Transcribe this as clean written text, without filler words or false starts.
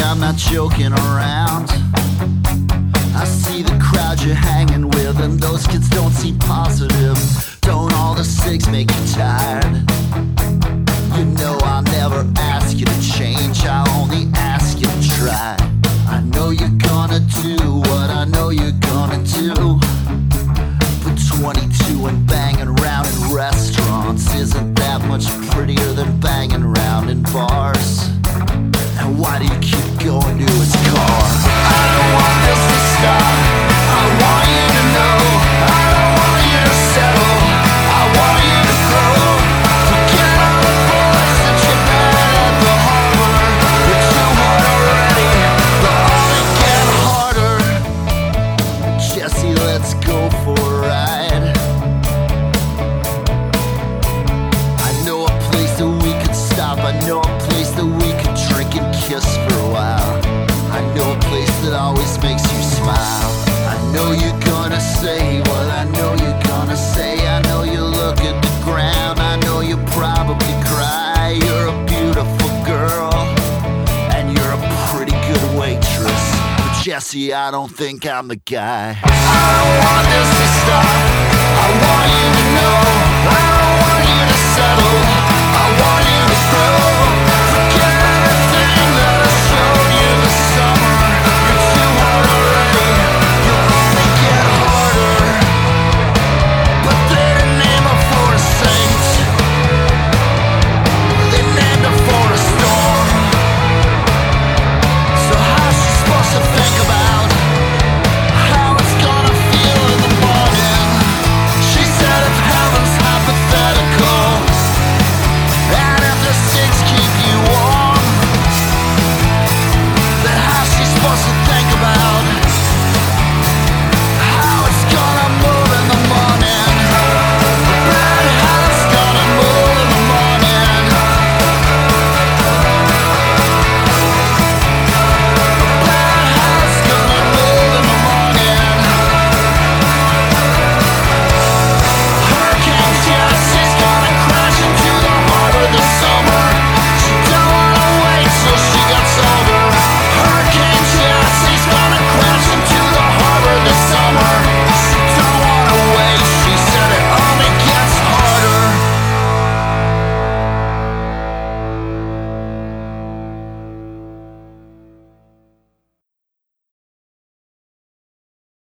I'm not joking around. I see the crowd you're hanging with, and those kids don't seem positive. Don't all the cigs make you tired? You know I'll never ask you to change, I'll only ask you to try. I know you're gonna do what I know you're gonna do, but 22 and banging around in restaurants isn't that much prettier than banging around in bars. And why do you keep going to his car? I don't want this to stop. I want you to know. I don't want you to settle. I want you to grow. Forget all the boys that you met at the harbor. You're too hard already. They'll only get harder. Jesse, let's go for a ride. I know a place that we could stop. I know a place that we could drink and kiss for a while. I know a place that always makes you smile. I know you're gonna say what I know you're gonna say. I know you look at the ground. I know you probably cry. You're a beautiful girl, and you're a pretty good waitress. But Jesse, I don't think I'm the guy. I don't want this to stop. I want you to know. I don't want you to settle. I want you to grow.